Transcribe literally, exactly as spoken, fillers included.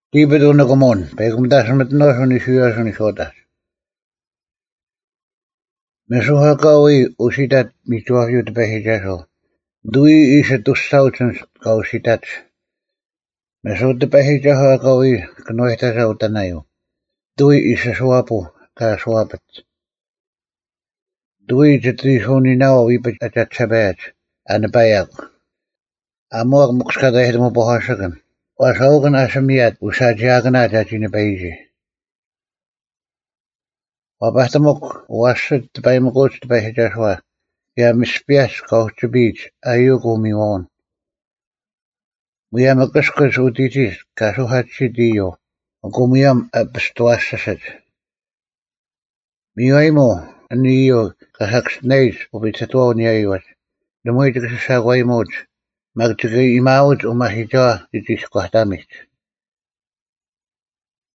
Tibetuna komon, pegum das met no suni shua suni shotas. Mesuha kaui usitat mituavio te pehijaso. Dui isa two thousands kausitat. Mesu te pehijaho kaui kanoita sa utanayo. Dui isa suapu ka suapat. Dui te trisoni nao wipa atat sabat. Anapayak. Amuak mukskada hidmo bohasagan. Wasaugan asamiat usajagan atatine peiji. Wabahtamok wasit te paimakot te pehijaswa. Ja mispias kauchte beach ayugo miwon. Muyam akaskas utitis kasuhachi dio. Gumiyam abstuasaset. Miyoimo aniyo kahaks neis ubitato niayuat. Demoitik sa sagwaimot. Magtiga imaut umahija itis kohtamit.